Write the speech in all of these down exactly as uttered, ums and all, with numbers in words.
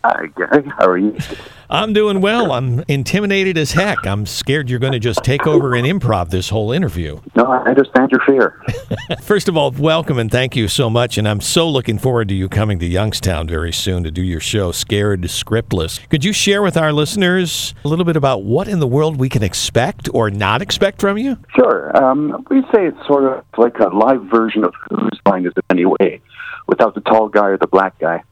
Hi, Gary. How are you? I'm doing well. I'm intimidated as heck. I'm scared you're going to just take over and improv this whole interview. No, I understand your fear. First of all, welcome and thank you so much. And I'm so looking forward to you coming to Youngstown very soon to do your show, Scared Scriptless. Could you share with our listeners a little bit about what in the world we can expect or not expect from you? Sure. Um, we say it's sort of like a live version of Whose Line Is It Anyway, without the tall guy or the black guy.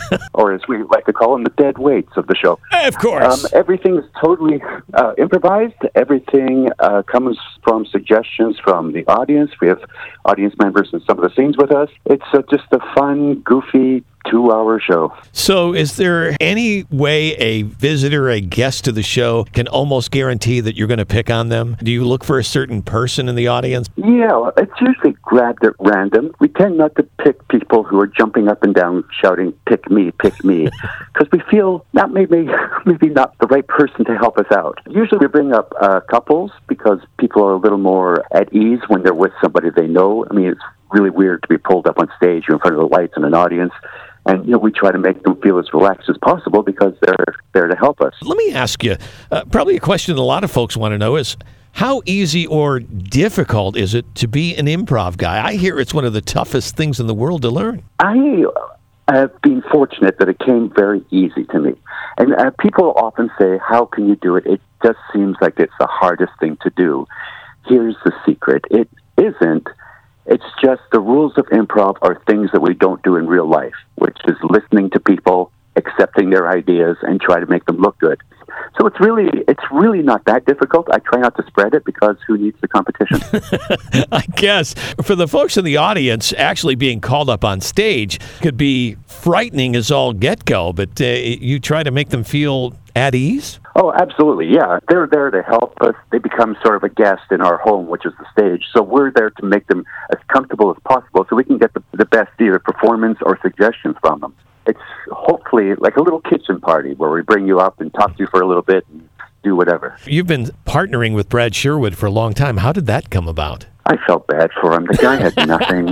Or as we like to call them, the dead weights of the show. Of course. Um, everything is totally uh, improvised. Everything uh, comes from suggestions from the audience. We have audience members in some of the scenes with us. It's uh, just a fun, goofy, two-hour show. So is there any way a visitor, a guest to the show can almost guarantee that you're going to pick on them? Do you look for a certain person in the audience? Yeah, it's usually grabbed at random. We tend not to pick people who are jumping up and down shouting, pick me, pick me, because we feel that maybe, maybe not the right person to help us out. Usually we bring up uh, couples because people are a little more at ease when they're with somebody they know. I mean, it's really weird to be pulled up on stage in front of the lights and an audience. And, you know, we try to make them feel as relaxed as possible because they're there to help us. Let me ask you, uh, probably a question that a lot of folks want to know is, how easy or difficult is it to be an improv guy? I hear it's one of the toughest things in the world to learn. I have been fortunate that it came very easy to me. And uh, people often say, how can you do it? It just seems like it's the hardest thing to do. Here's the secret. It isn't. It's just the rules of improv are things that we don't do in real life, which is listening to people, accepting their ideas, and try to make them look good. So it's really it's really not that difficult. I try not to spread it because who needs the competition? I guess for the folks in the audience, actually being called up on stage could be frightening as all get-go, but uh, you try to make them feel at ease? Oh, absolutely, yeah. They're there to help us. They become sort of a guest in our home, which is the stage. So we're there to make them as comfortable as possible so we can get the, the best either performance or suggestions from them. It's hopefully like a little kitchen party where we bring you up and talk to you for a little bit and do whatever. You've been partnering with Brad Sherwood for a long time. How did that come about? I felt bad for him. The guy had nothing.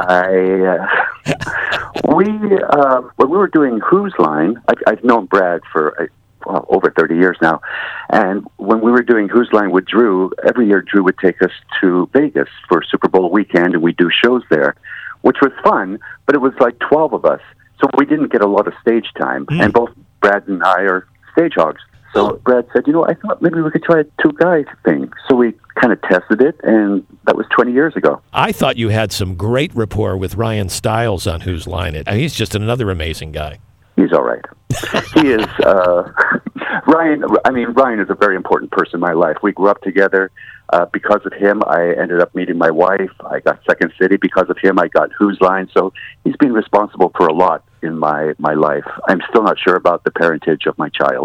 I uh, we uh, when we were doing Whose Line, I, I've known Brad for uh, well, over thirty years now, and when we were doing Whose Line with Drew, every year Drew would take us to Vegas for Super Bowl weekend, and we'd do shows there, which was fun. But it was like twelve of us, so we didn't get a lot of stage time. Mm. And both Brad and I are stage hogs. So Brad said, you know, I thought maybe we could try a two-guy thing. So we kind of tested it, and that was twenty years ago. I thought you had some great rapport with Ryan Stiles on Whose Line It. He's just another amazing guy. He's all right. He is, uh, Ryan, I mean, Ryan is a very important person in my life. We grew up together. Uh, because of him, I ended up meeting my wife. I got Second City. Because of him, I got Whose Line. So he's been responsible for a lot in my, my life. I'm still not sure about the parentage of my child.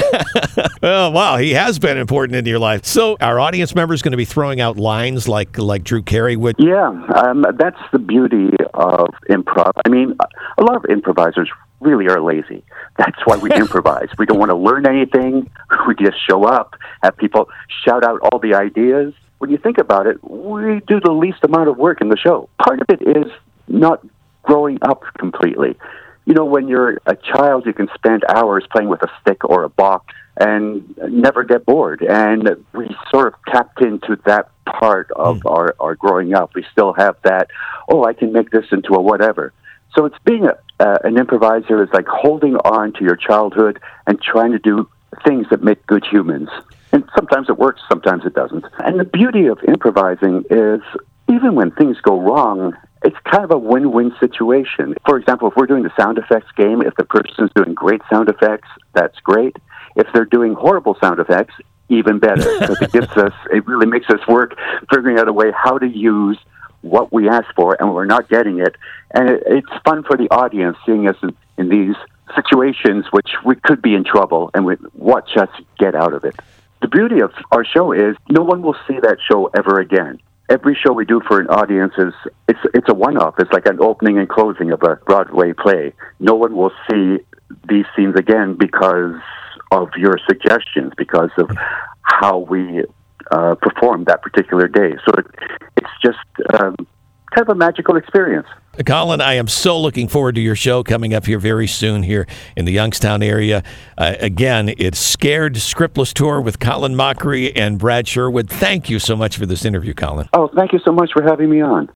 Well, wow, he has been important in your life. So our audience member is going to be throwing out lines like like Drew Carey would. Yeah, um, that's the beauty of improv. I mean, a lot of improvisers really are lazy. That's why we improvise. We don't want to learn anything. We just show up, have people shout out all the ideas. When you think about it, we do the least amount of work in the show. Part of it is not growing up completely. You know, when you're a child, you can spend hours playing with a stick or a box and never get bored. And we sort of tapped into that part of mm. our, our growing up. We still have that, oh, I can make this into a whatever. So it's being a, uh, an improviser is like holding on to your childhood and trying to do things that make good humans. And sometimes it works, sometimes it doesn't. And the beauty of improvising is even when things go wrong, it's kind of a win-win situation. For example, if we're doing the sound effects game, if the person's doing great sound effects, that's great. If they're doing horrible sound effects, even better. Because it gives us, it really makes us work figuring out a way how to use what we asked for, and we're not getting it. And it, it's fun for the audience seeing us in, in these situations which we could be in trouble, and we watch us get out of it. The beauty of our show is no one will see that show ever again. Every show we do for an audience is it's it's a one-off. It's like an opening and closing of a Broadway play. No one will see these scenes again because of your suggestions, because of how we uh, perform that particular day. So it, it's just um, kind of a magical experience. Colin, I am so looking forward to your show coming up here very soon here in the Youngstown area. Uh, again, it's Scared Scriptless Tour with Colin Mochrie and Brad Sherwood. Thank you so much for this interview, Colin. Oh, thank you so much for having me on.